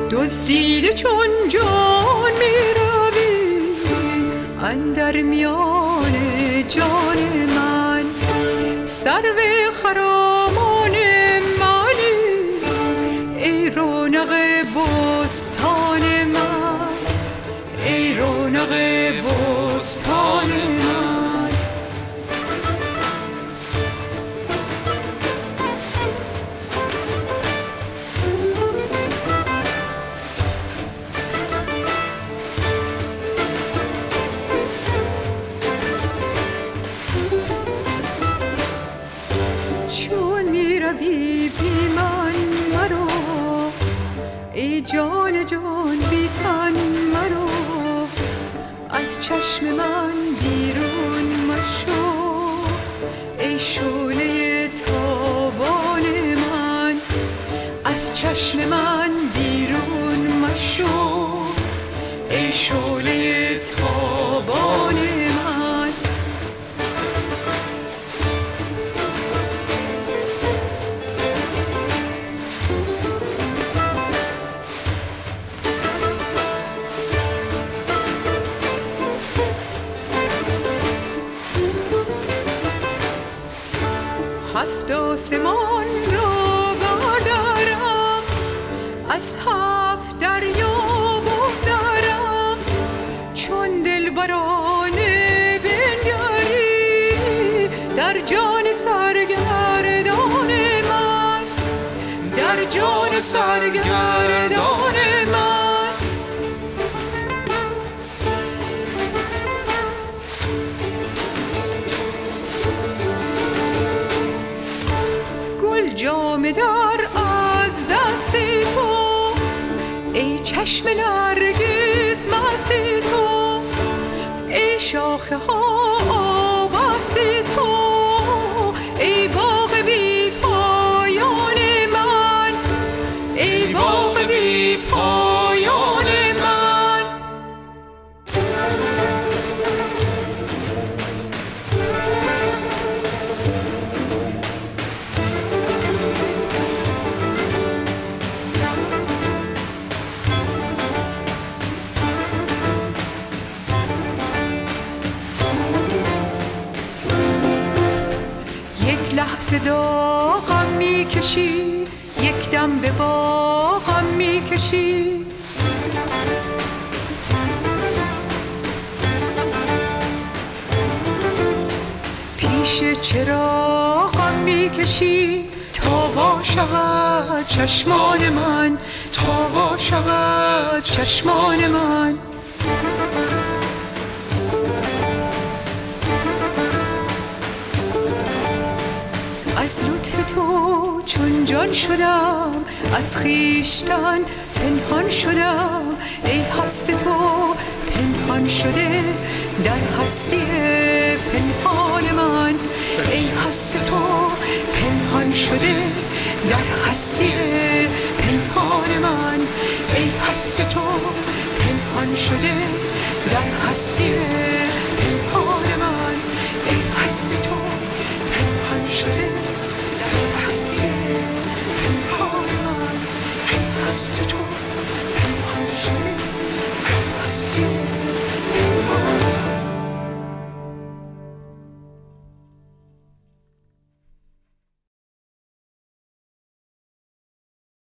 دزدیده چون جان می روی اندر میان جان من، سرو خرامان منی ای رونق بستان من، ای رونق بستان من. چون می روی بی من مرو ای جان جان بی تن مرو، از چشم من بیرون مشو ای شعله تابان من، از چشم من بیرون مشو ای شعله تابان من. هفت آسمان را بردارم، از هفت دریا بگذرم، چون دلبرانه بنگری در جان سرگردان من، در جان سرگردان من. جام در از دست تو ای چشم نرگس مست تو، ای شاخه ها آبست تو، ای باغ بی پایان من، ای باغ بی پایان من. لحظه داغم میکشی، یک دم به باغم میکشی، پیش چراغم میکشی تا وا شود چشمان من، تا وا شود چشمان من. از لطف تو چون جان شدم، از خویشتن پنهان شدم، ای هست تو پنهان شده در هستی پنهان من، ای هست تو پنهان شده در هستی پنهان من، ای هست تو پنهان شده در هستی